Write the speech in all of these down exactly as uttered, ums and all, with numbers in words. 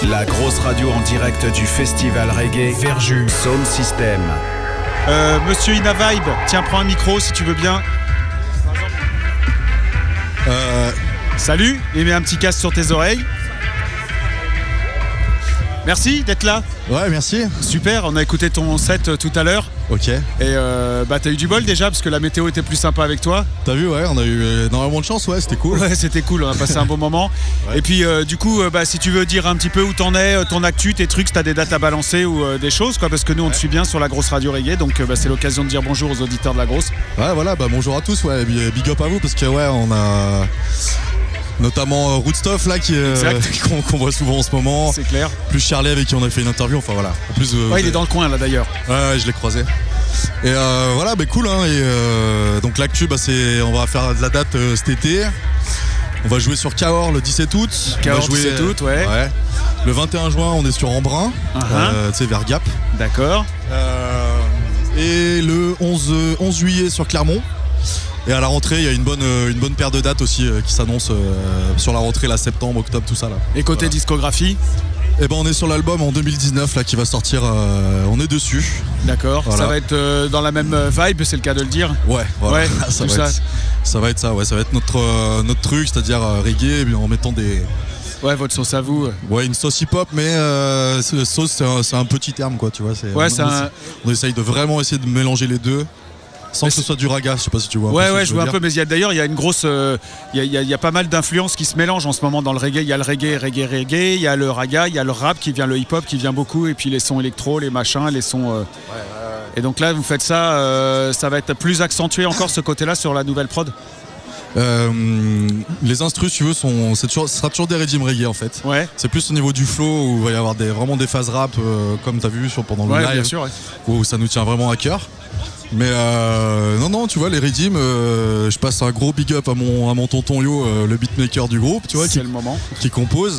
La grosse radio en direct du festival reggae Verjus Sound System. Euh, Monsieur Inavibe, tiens, prends un micro si tu veux bien. Euh, salut, et mets un petit casque sur tes oreilles. Merci d'être là. Ouais, merci. Super, on a écouté ton set euh, tout à l'heure. Ok. Et euh, bah t'as eu du bol déjà parce que la météo était plus sympa avec toi. T'as vu, ouais, on a eu énormément de chance, ouais, c'était cool. Ouais, c'était cool, on a passé un bon moment. Ouais. Et puis euh, du coup, euh, bah, si tu veux dire un petit peu où t'en es, euh, ton actu, tes trucs, si t'as des dates à balancer ou euh, des choses, quoi, parce que nous on te suit bien sur la grosse radio reggae, donc euh, bah, c'est l'occasion de dire bonjour aux auditeurs de la grosse. Ouais, voilà, bah bonjour à tous, ouais, big up à vous parce que ouais, on a notamment euh, Rootstuff là qui euh, qu'on, qu'on voit souvent en ce moment. C'est clair. Plus Charlie avec qui on a fait une interview, enfin voilà. En plus, euh, ouais, il est dans le coin là d'ailleurs. Ouais, ouais, je l'ai croisé. Et euh, voilà, bah cool, hein. Et euh, donc l'actu, bah c'est, on va faire de la date euh, cet été. On va jouer sur Cahors le dix-sept août. Cahors on va jouer, dix-sept août, ouais. ouais. Le vingt et un juin, on est sur Embrun, uh-huh. euh, tu sais, vers Gap. D'accord. Euh, et le onze juillet sur Clermont. Et à la rentrée, il y a une bonne, une bonne paire de dates aussi euh, qui s'annoncent euh, sur la rentrée, là, septembre, octobre, tout ça là. Et côté voilà. Discographie? Eh ben on est sur l'album en deux mille dix-neuf là qui va sortir, euh, on est dessus. D'accord, voilà. Ça va être euh, dans la même vibe, c'est le cas de le dire. Ouais, voilà. Ouais, ça, tout va ça. Être, ça va être ça, ouais, ça va être notre, euh, notre truc, c'est-à-dire euh, reggae, mais en mettant des... Ouais, votre sauce à vous. Ouais, une sauce hip-hop, mais euh, sauce c'est un, c'est un petit terme quoi, tu vois. C'est, ouais, on, c'est on, un... on essaye de vraiment essayer de mélanger les deux. Sans mais que ce soit du raga, je sais pas si tu vois. Ouais, ouais, je vois dire. un peu, mais il y a, d'ailleurs, il y a une grosse. Il euh, y, y, y a pas mal d'influences qui se mélangent en ce moment dans le reggae. Il y a le reggae, reggae, reggae, il y a le raga, il y a le rap qui vient, le hip-hop qui vient beaucoup, et puis les sons électro, les machins, les sons. Euh... Ouais, ouais, ouais. Et donc là, vous faites ça, euh, ça va être plus accentué encore ce côté-là sur la nouvelle prod. Euh, les instrus, tu veux, sont, c'est toujours, ce sera toujours des rythms reggae en fait. Ouais. C'est plus au niveau du flow où il va y avoir des, vraiment des phases rap, euh, comme tu as vu sur, pendant le ouais, live, bien sûr, ouais. où ça nous tient vraiment à cœur. Mais euh, non, non, tu vois, les rythms, euh, je passe un gros big up à mon, à mon tonton Yo, euh, le beatmaker du groupe, tu vois, c'est qui, le moment. qui compose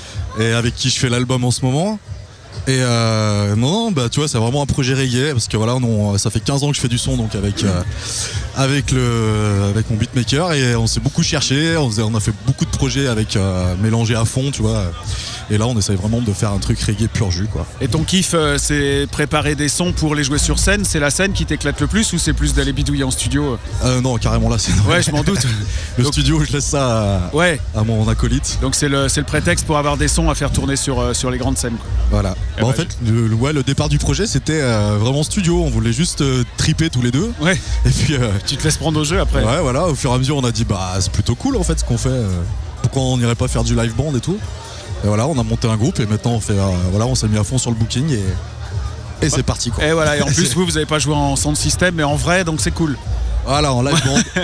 et avec qui je fais l'album en ce moment. Et euh, non, non, bah tu vois, c'est vraiment un projet reggae parce que voilà, on, ça fait quinze ans que je fais du son donc avec euh, avec le avec mon beatmaker et on s'est beaucoup cherché, on, on a fait beaucoup de projets avec euh, mélangés à fond, tu vois. Et là, on essaye vraiment de faire un truc reggae pur jus, quoi. Et ton kiff, euh, c'est préparer des sons pour les jouer sur scène. C'est la scène qui t'éclate le plus ou c'est plus d'aller bidouiller en studio? euh, Non, carrément la scène. Ouais, je m'en doute. Le donc, studio, je laisse ça à, ouais. à mon acolyte. Donc c'est le, c'est le prétexte pour avoir des sons à faire tourner sur, euh, sur les grandes scènes, quoi. Voilà. Bah, bah, en fait, le, le, ouais, le départ du projet, c'était euh, vraiment studio. On voulait juste euh, triper tous les deux. Ouais. Et puis. Euh, tu te laisses prendre au jeu après. Ouais, voilà. Au fur et à mesure, on a dit, bah, c'est plutôt cool en fait ce qu'on fait. Euh, pourquoi on n'irait pas faire du live band et tout? Et voilà, on a monté un groupe et maintenant on fait, euh, voilà, on s'est mis à fond sur le booking et, et ouais. C'est parti quoi. Et voilà, et en plus vous, vous n'avez pas joué en sound system mais en vrai, donc c'est cool. Voilà, en live band.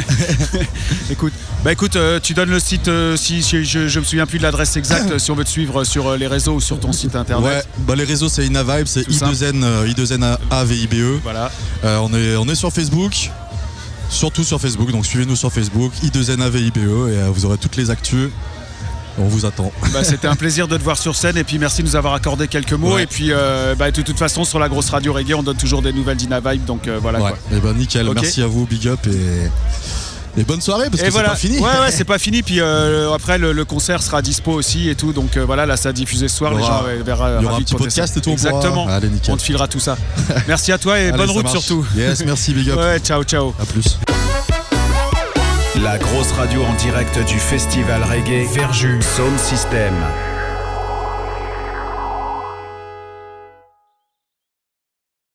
écoute, bah écoute, euh, tu donnes le site, euh, si je, je, je me souviens plus de l'adresse exacte, si on veut te suivre sur euh, les réseaux ou sur ton site internet. Ouais, bah les réseaux c'est Inavibe, c'est I deux N, euh, I deux N A V I B E. Voilà. Euh, on est, on est sur Facebook, surtout sur Facebook, donc suivez-nous sur Facebook, I deux N A V I B E et euh, vous aurez toutes les actus. On vous attend. Bah, c'était un plaisir de te voir sur scène et puis merci de nous avoir accordé quelques mots. Ouais. Et puis euh, bah, de toute façon sur la grosse radio reggae on donne toujours des nouvelles d'Inavibe donc euh, voilà. Ouais. Quoi. Et ben nickel, okay. Merci à vous, big up et, et bonne soirée parce et que voilà. C'est pas fini. Ouais ouais c'est pas fini puis euh, après le, le concert sera dispo aussi et tout donc euh, voilà là ça a diffusé ce soir, les gens verront. Il y aura un petit podcast et tout. Exactement. On, Allez, on te filera tout ça. Merci à toi et Allez, bonne route marche. surtout. Yes, merci big up. Ouais, ciao ciao. À plus. La grosse radio en direct du festival reggae Verjus Sound System.